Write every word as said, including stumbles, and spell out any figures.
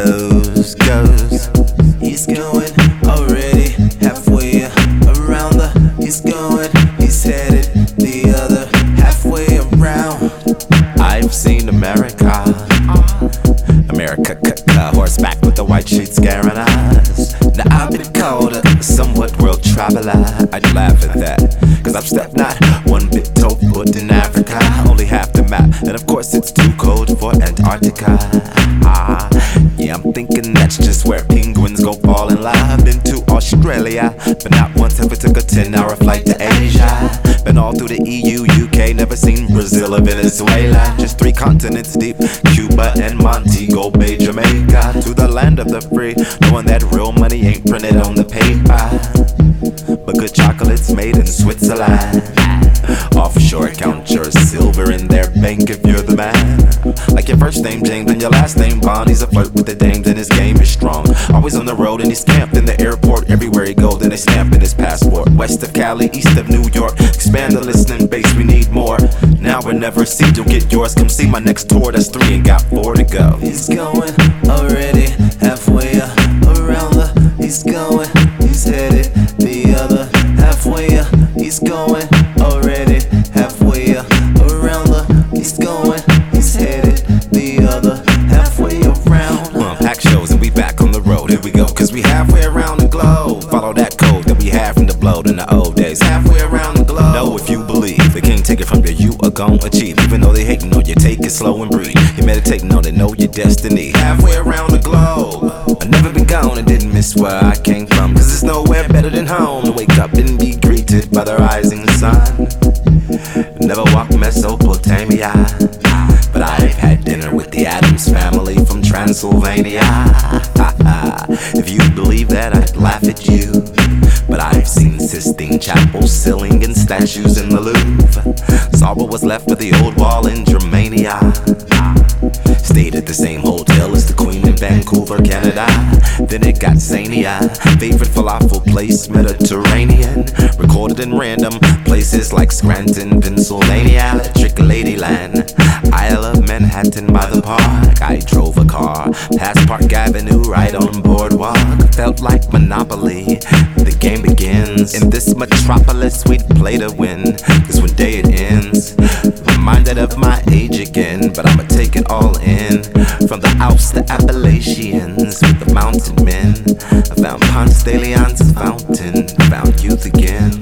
goes, goes. He's going already halfway around the. He's going, he's headed the other halfway around. I've seen America, America, c-c- horseback with the white sheets scaring us. Now I've been called a somewhat world traveler. I'd laugh at that, cause I've stepped not one bit toe foot in Africa. Only half the map, and of course it's too cold for Antarctica. Ah, yeah, I'm thinking that's just where penguins go fall in love. Been to Australia, but not once ever took a ten hour flight to Asia. Been all through the E U, U K, never seen Brazil or Venezuela. Just three continents deep, Cuba and Montego Bay, Jamaica. To the land of the free, knowing that real money ain't printed on the paper, but good chocolate's made in Switzerland. Offshore count your silver in their bank if you're the man. Like your first name James and your last name Bond. He's a flirt with the dames and his game is strong. Always on the road and he's camped in the airport. Everywhere he goes, then they stamp in his passport. West of Cali, east of New York. Expand the listening base, we need more. Now or never, see, you'll get yours. Come see my next tour, that's three and got four to go. He's going already halfway around the. He's going, he's headed the other halfway. He's going already halfway around the. He's going, he's headed the other halfway around. Well, pack shows and we back on the road. Here we go, cause we halfway around the globe. Follow that code that we had from the blow in the old days. Halfway around the globe. Know if you believe they can't take it from you, you are gon' achieve. Even though they hating on you, take it slow and breathe. You meditating on it, know your destiny. Halfway around the globe. I've never been gone and didn't miss where I came from, cause there's nowhere better than home to wake up and be greeted by the rising sun. Never walked Mesopotamia, but I've had dinner with the Addams family from Transylvania. If you believe that, I'd laugh at you, but I've seen Sistine Chapel ceiling and statues in the Louvre. Saw what was left of the old wall in Germania. Stayed at the same hotel as the Queen in Vancouver, Canada. Then it got zania. Favorite falafel place, Mediterranean. Recorded in random places like Scranton, Pennsylvania. Electric Ladyland, Isle of Manhattan by the park. I drove a car past Park Avenue, right on Boardwalk. Felt like Monopoly, the game begins. In this metropolis we'd play to win, cause one day it ends. Reminded of my age again, but I'ma take it all in. From the Alps to Appalachians, with the mountain men. I found Ponce de Leon's fountain, found youth again.